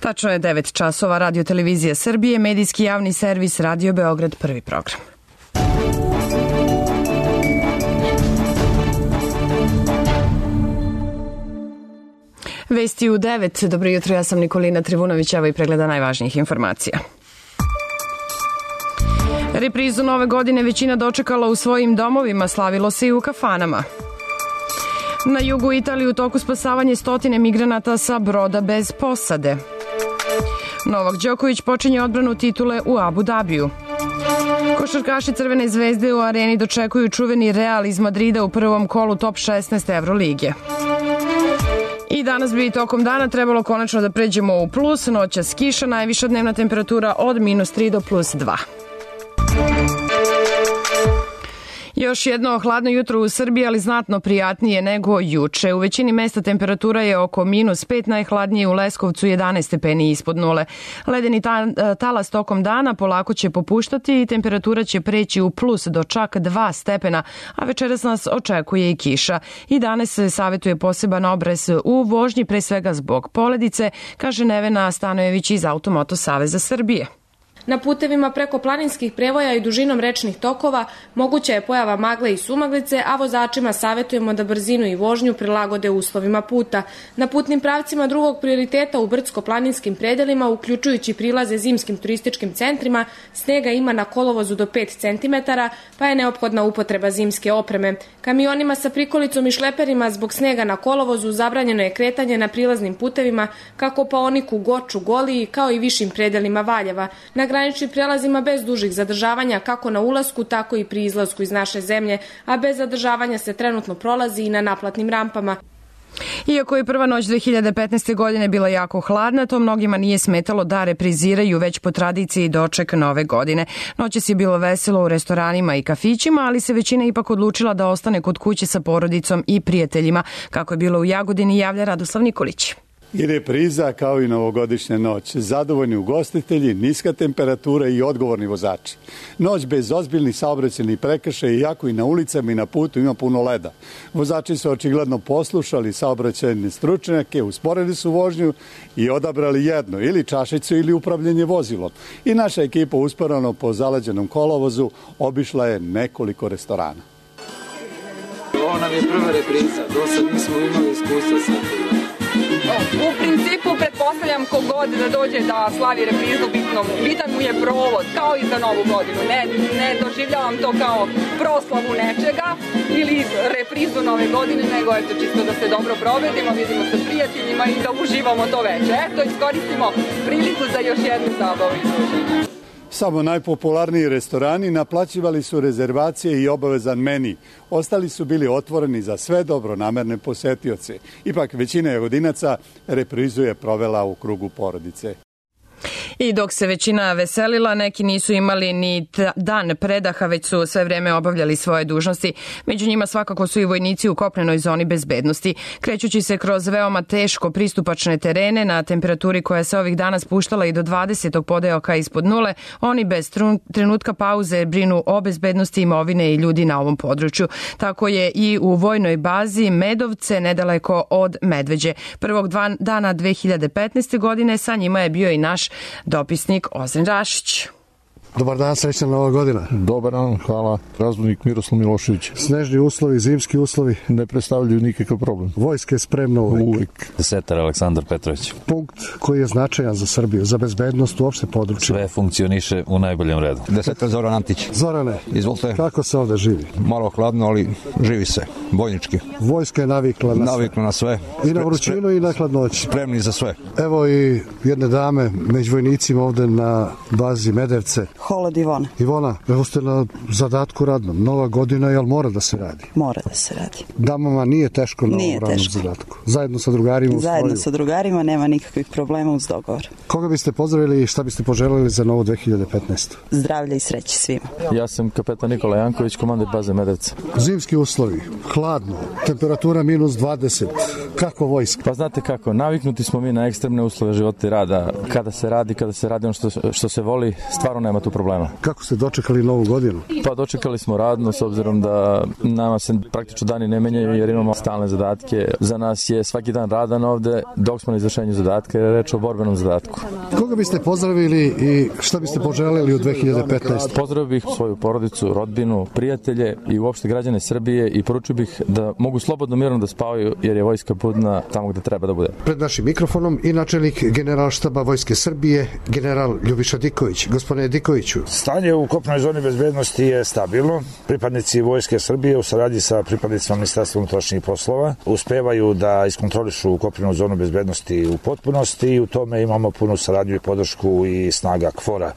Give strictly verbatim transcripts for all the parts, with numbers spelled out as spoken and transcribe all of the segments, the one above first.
Tačno je devet časova. Radio televizija Srbije, medijski javni servis Radio Beograd, prvi program. Vesti u devet. Dobro jutro, ja sam Nikolina Trivunović, evo i pregleda najvažnijih informacija. Reprizu nove godine većina dočekala u svojim domovima, slavilo se i u kafanama. Na jugu Italije u toku spasavanje stotine migranata sa broda bez posade. Novak Đoković počinje odbranu titule u Abu Dabiju. Košarkaši Crvene zvezde u areni dočekuju čuveni Real iz Madrida u prvom kolu top šesnaest Evrolige. I danas bi tokom dana trebalo konačno da pređemo u plus, noćas kiša, najviša dnevna temperatura od minus tri do plus dva. Još jedno hladno jutro u Srbiji, ali znatno prijatnije nego juče. U većini mesta temperatura je oko minus pet, najhladnije u Leskovcu jedanaest stepeni ispod nule. Ledeni ta, talas tokom dana polako će popuštati i temperatura će preći u plus do čak dva stepena, a večeras nas očekuje i kiša. I danas se savjetuje poseban obrez u vožnji, pre svega zbog poledice, kaže Nevena Stanojević iz Automoto Saveza Srbije. Na putevima preko planinskih prevoja i dužinom rečnih tokova moguća je pojava magle i sumaglice, a vozačima savjetujemo da brzinu i vožnju prilagode uslovima puta. Na putnim pravcima drugog prioriteta u brdsko-planinskim predelima, uključujući prilaze zimskim turističkim centrima, snega ima na kolovozu do pet centimetara, pa je neophodna upotreba zimske opreme. Kamionima sa prikolicom i šleperima zbog snega na kolovozu zabranjeno je kretanje na prilaznim putevima kako Paoniku, Goču, Goliji, kao i višim predelima Valjeva. Na graničnim prelazima bez dužih zadržavanja kako na ulasku, tako i pri izlasku iz naše zemlje, a bez zadržavanja se trenutno prolazi i na naplatnim rampama. Iako je prva noć dve hiljade petnaeste. godine bila jako hladna, to mnogima nije smetalo da repriziraju već po tradiciji doček nove godine. Noćas je bilo veselo u restoranima i kafićima, ali se većina ipak odlučila da ostane kod kuće sa porodicom i prijateljima. Kako je bilo u Jagodini, javlja Radoslav Nikolić. I repriza kao i novogodišnja noć. Zadovoljni ugostitelji, niska temperatura i odgovorni vozači. Noć bez ozbiljnih saobraćajnih prekršaja, iako i na ulicama i na putu ima puno leda. Vozači su očigledno poslušali saobraćajne stručnjake, usporili su vožnju i odabrali jedno, ili čašicu ili upravljanje vozilom. I naša ekipa usporano po zalađenom kolovozu obišla je nekoliko restorana. Ovo nam je prva repriza, do sad nismo imali iskustva sa to. U principu, pretpostavljam kogod da dođe da slavi reprizu, bitno, bitan mu je provod, kao i za novu godinu. Ne, ne doživljavam to kao proslavu nečega ili reprizu nove godine, nego eto čisto da se dobro provedimo, vidimo se prijateljima i da uživamo to veče. Eto, iskoristimo priliku za još jednu zabavu i druženje. Samo najpopularniji restorani naplaćivali su rezervacije i obavezan meni. Ostali su bili otvoreni za sve dobronamerne posetioce. Ipak većina Jagodinaca reprizu je provela u krugu porodice. I dok se većina veselila, neki nisu imali ni dan predaha, već su sve vreme obavljali svoje dužnosti. Među njima svakako su i vojnici u kopnenoj zoni bezbednosti. Krećući se kroz veoma teško pristupačne terene na temperaturi koja se ovih dana spuštala i do dvadesetog podeoka ispod nule, oni bez trenutka pauze brinu o bezbednosti imovine i ljudi na ovom području. Tako je i u vojnoj bazi Medovce, nedaleko od Medveđe. Prvog dana dve hiljade petnaeste. godine sa njima je bio i naš dopisnik Ozren Rašić. Dobar dan, srećna nova godina. Dobar dan, hvala. Razvodnik Miroslav Milošević. Snežni uslovi, zimski uslovi? Ne predstavljaju nikakav problem. Vojska je spremna uvek. Uvek. Desetar Aleksandar Petrović. Punkt koji je značajan za Srbiju, za bezbednost uopšte područja. Sve funkcioniše u najboljem redu. Desetar Zoran Antić. Zorane, izvolite. Kako se ovde živi? Malo hladno, ali živi se, vojnički. Vojska je navikla na sve. Navikla na sve. I na vrućinu i na hladnoći. Spremni za sve. Evo i jedne dame među vojnicima ovde na bazi Medevce. Holod Ivona. Ivona, evo ste na zadatku radnom. Nova godina, jel mora da se radi? Mora da se radi. Damama nije teško na nije ovom radnom teško. zadatku. Zajedno sa drugarima u stroju. Zajedno sa drugarima, nema nikakvih problema uz dogovor. Koga biste pozdravili i šta biste poželeli za novu dve hiljade petnaestu. Zdravlje i sreće svima. Ja sam kapetan Nikola Janković, komandant baze Medevce. Zimski uslovi, hladno, temperatura minus dvadeset. Kako vojska? Pa znate kako, naviknuti smo mi na ekstremne uslove života i rada. Kada se radi, kada se radi ono što, što se voli, stvarno nema tu problema. Kako ste dočekali novu godinu? Pa dočekali smo radno, s obzirom da nama se praktično dani ne menjaju jer imamo stalne zadatke. Za nas je svaki dan radan ovde, dok smo na izvršenju zadatka, jer je reč o borbenom zadatku. Koga biste pozdravili i šta biste poželeli u dve hiljade petnaestoj. Pozdravio bih svoju porodicu, rodbinu, prijatelje i uopšte građane Srbije i poručio bih da mogu slobodno mirno da spavaju jer je vojska budna tamo gde treba da bude. Pred našim mikrofonom i načelnik Generalštaba Vojske Srbije, general Ljubiša Diković. Gospodine Dikoviću. Stanje u kopnoj zoni bezbednosti je stabilno. Pripadnici Vojske Srbije u saradnji sa pripadnicima Ministarstva unutrašnjih poslova uspevaju da iskontrolišu kopnenu zonu bezbednosti u potpunosti i u tome imamo punu saradnju i podršku i snaga KFOR-a.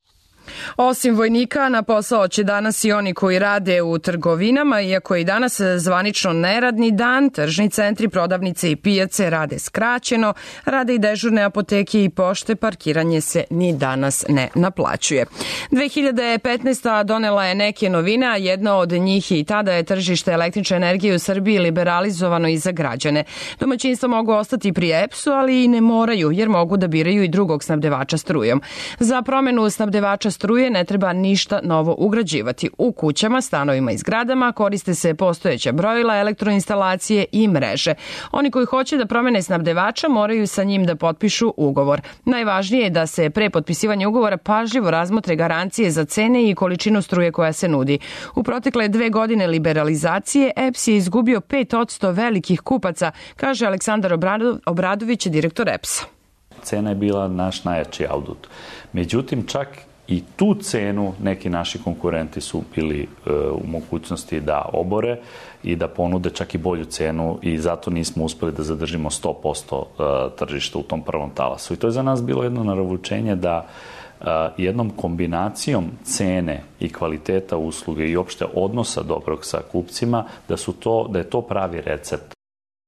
Osim vojnika, na posao će danas i oni koji rade u trgovinama, iako je i danas zvanično neradni dan, tržni centri, prodavnice i pijace rade skraćeno, rade i dežurne apoteke i pošte, parkiranje se ni danas ne naplaćuje. dve hiljade petnaesta. donela je neke novine, a jedna od njih i tada je tržište električne energije u Srbiji liberalizovano i za građane. Domaćinstva mogu ostati pri E P S-u, ali i ne moraju, jer mogu da biraju i drugog snabdevača strujom. Za promenu snabdevača struje ne treba ništa novo ugrađivati. U kućama, stanovima i zgradama koriste se postojeća brojila, elektroinstalacije i mreže. Oni koji hoće da promene snabdevača moraju sa njim da potpišu ugovor. Najvažnije je da se pre potpisivanja ugovora pažljivo razmotre garancije za cene i količinu struje koja se nudi. U protekle dve godine liberalizacije E P S je izgubio pet posto velikih kupaca, kaže Aleksandar Obradović, direktor E P S-a. Cena je bila naš najjači audut. Međutim, čak i tu cenu neki naši konkurenti su bili e, u mogućnosti da obore i da ponude čak i bolju cenu i zato nismo uspeli da zadržimo sto posto e, tržišta u tom prvom talasu. I to je za nas bilo jedno naravučenje da e, jednom kombinacijom cene i kvaliteta usluge i opšte odnosa dobrog sa kupcima, da, su to, da je to pravi recept.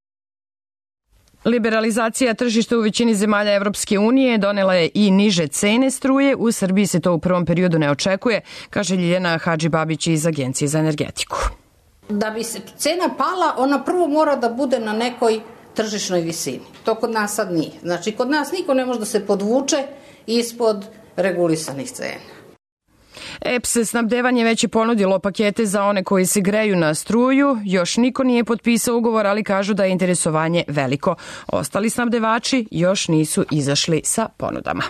Liberalizacija tržišta u većini zemalja Evropske unije donela je i niže cene struje. U Srbiji se to u prvom periodu ne očekuje, kaže Ljiljana Hadžibabić iz Agencije za energetiku. Da bi se cena pala, ona prvo mora da bude na nekoj tržišnoj visini. To kod nas sad nije. Znači, kod nas niko ne može da se podvuče ispod regulisanih cena. E P S snabdevanje već je ponudilo pakete za one koji se greju na struju. Još niko nije potpisao ugovor, ali kažu da je interesovanje veliko. Ostali snabdevači još nisu izašli sa ponudama.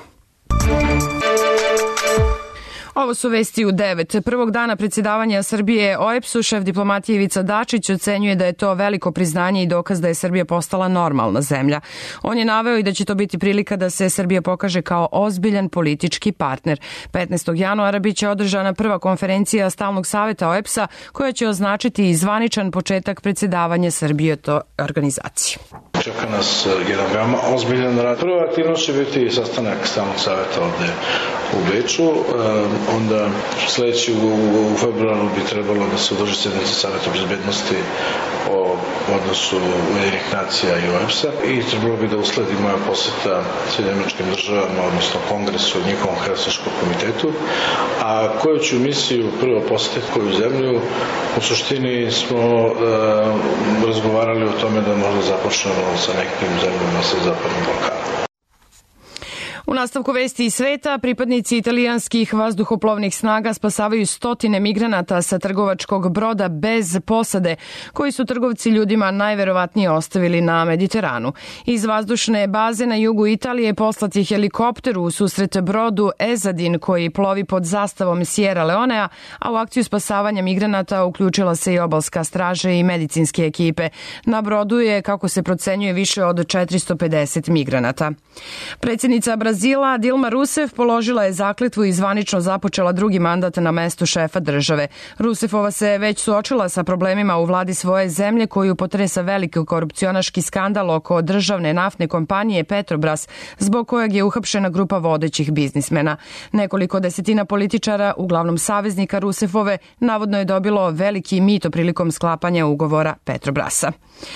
Ovo su vesti u devet. Prvog dana predsjedavanja Srbije O E P S-u šef diplomatije Ivica Dačić ocenjuje da je to veliko priznanje i dokaz da je Srbija postala normalna zemlja. On je naveo i da će to biti prilika da se Srbija pokaže kao ozbiljan politički partner. petnaestog januara biće održana prva konferencija Stalnog saveta O E P S-a koja će označiti i zvaničan početak predsjedavanja Srbije toj organizaciji. Čeka nas jedan veoma ozbiljan rad. Prva aktivnost će biti sastanak Stalnog saveta ovde u Beču. Onda sledeći u, u februaru bi trebalo da se održi sednica Saveta bezbednosti o odnosu Ujedinjenih nacija i O E P S-a i trebalo bi da usledi moja poseta Sjedinjenim Američkim Državama, odnosno Kongresu, njihovom Helsinškom komitetu, a koju ću misiju prvo posetiti koju zemlju. U suštini smo e, razgovarali o tome da možda započnemo sa nekim zemljama sa Zapadnog Balkana. U nastavku vesti iz sveta, pripadnici italijanskih vazduhoplovnih snaga spasavaju stotine migranata sa trgovačkog broda bez posade, koji su trgovci ljudima najverovatnije ostavili na Mediteranu. Iz vazdušne baze na jugu Italije poslat je helikopter u susret brodu Ezadin, koji plovi pod zastavom Sierra Leonea, a u akciju spasavanja migranata uključila se i obalska straža i medicinske ekipe. Na brodu je, kako se procenjuje, više od četiristo pedeset migranata. Predsjednica Brazila Dilma Rousseff položila je zakletvu i zvanično započela drugi mandat na mestu šefa države. Rousseffova se već suočila sa problemima u vladi svoje zemlje koju potresa veliki korupcionaški skandal oko državne naftne kompanije Petrobras, zbog kojeg je uhapšena grupa vodećih biznismena. Nekoliko desetina političara, uglavnom saveznika Rousseffove, navodno je dobilo veliki mito prilikom sklapanja ugovora Petrobrasa.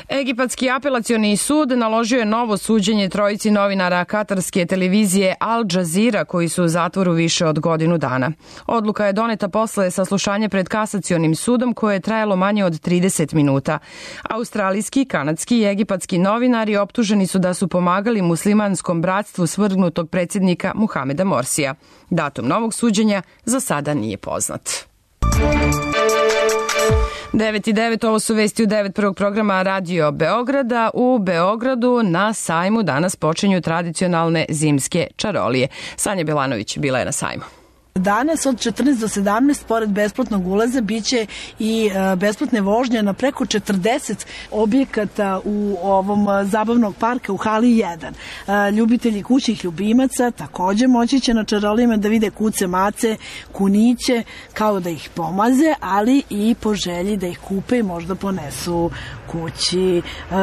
Egipatski apelacioni sud naložio je novo suđenje trojici novinara katarske televizije Al Jazeera koji su u zatvoru više od godinu dana. Odluka je doneta posle saslušanja pred kasacionim sudom koje je trajalo manje od trideset minuta. Australijski, kanadski i egipatski novinari optuženi su da su pomagali muslimanskom bratstvu svrgnutog predsjednika Muhameda Morsija. Datum novog suđenja za sada nije poznat. devet i devet, ovo su vesti u devet prvog programa Radio Beograda. U Beogradu na sajmu danas počinju tradicionalne zimske čarolije. Sanja Belanović bila je na sajmu. Danas od četrnaest do sedamnaest, pored besplatnog ulaza, biće i besplatne vožnje na preko četrdeset objekata u ovom zabavnog parka u hali jedan. Ljubitelji kućnih ljubimaca takođe moći će na čarolijama da vide kuce, mace, kuniće, kao da ih pomaze, ali i po želji da ih kupe i možda ponesu kući.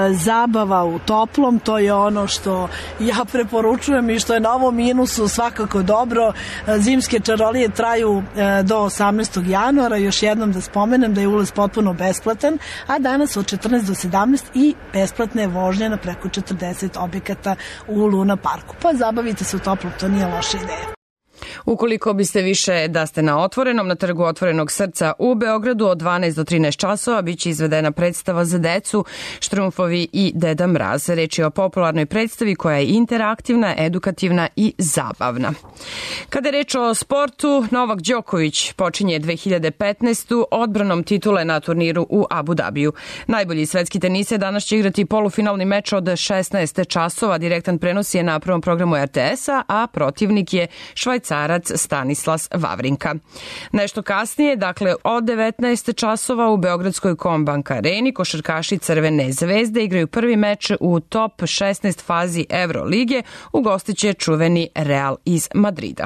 Zabava u toplom, to je ono što ja preporučujem i što je na ovom minusu svakako dobro. Zimske čarolije traju do osamnaestog januara. Još jednom da spomenem da je ulaz potpuno besplatan, a danas od četrnaest do sedamnaest i besplatne vožnje na preko četrdeset objekata u Luna parku. Pa zabavite se u toplom, to nije loša ideja. Ukoliko biste više da ste na Otvorenom, na trgu Otvorenog srca u Beogradu od dvanaest do trinaest časova biće izvedena predstava za decu Štrumfovi i Deda Mraz. Reč je o popularnoj predstavi koja je interaktivna, edukativna i zabavna. Kada je reč o sportu, Novak Đoković počinje dve hiljade petnaestu odbranom titule na turniru u Abu Dabiju. Najbolji svetski tenise danas će igrati polufinalni meč od šesnaest časova. Direktan prenos je na prvom programu er te esa, a protivnik je Švajcarac Stanislas Wawrinka. Nešto kasnije, dakle od devetnaest časova u Beogradskoj Kombank areni, košarkaši Crvene zvezde igraju prvi meč u top šesnaest fazi Evrolige, ugostiće čuveni Real iz Madrida.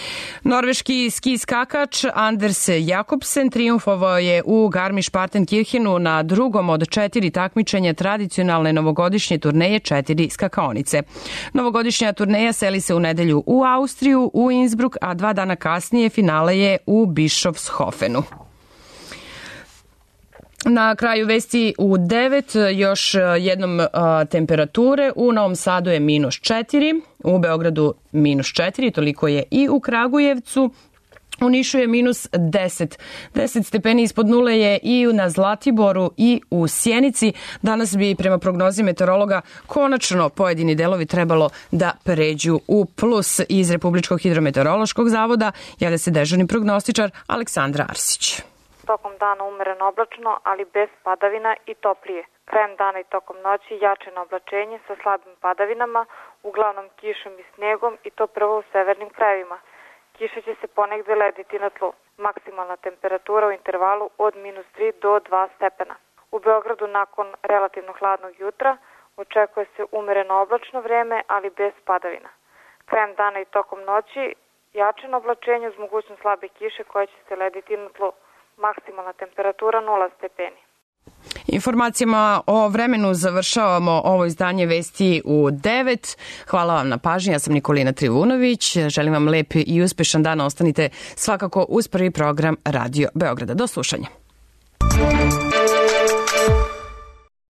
Norveški ski skakač Anders Jakobsen triumfovao je u Garmisch-Partenkirchenu na drugom od četiri takmičenja tradicionalne novogodišnje turneje četiri skakaonice. Novogodišnja turneja seli se u nedelju u Austriju, u Innsbruck, a dva dana kasnije finale je u Bischofshofenu. Na kraju vesti u devet, još jednom a, temperature. U Novom Sadu je minus četiri, u Beogradu minus četiri, toliko je i u Kragujevcu. U Nišu je minus deset. deset stepeni ispod nule je i na Zlatiboru i u Sjenici. Danas bi prema prognozi meteorologa konačno pojedini delovi trebalo da pređu u plus. Iz Republičkog hidrometeorološkog zavoda javlja se dežurni prognostičar Aleksandra Arsić. Tokom dana umereno oblačno, ali bez padavina i toplije. Krajem dana i tokom noći jačeno oblačenje sa slabim padavinama, uglavnom kišom i snegom i to prvo u severnim krajevima. Kiša će se ponegde lediti na tlu. Maksimalna temperatura u intervalu od minus tri do dva stepena. U Beogradu nakon relativno hladnog jutra očekuje se umereno oblačno vreme, ali bez padavina. Krajem dana i tokom noći jačeno oblačenje uz mogućnost slabe kiše koja će se lediti na tlu. Maksimalna temperatura nula stepeni. Informacijama o vremenu završavamo ovo izdanje Vesti u devet. Hvala vam na pažnji, ja sam Nikolina Trivunović. Želim vam lep i uspešan dan. Ostanite svakako uz prvi program Radio Beograda. Do slušanja.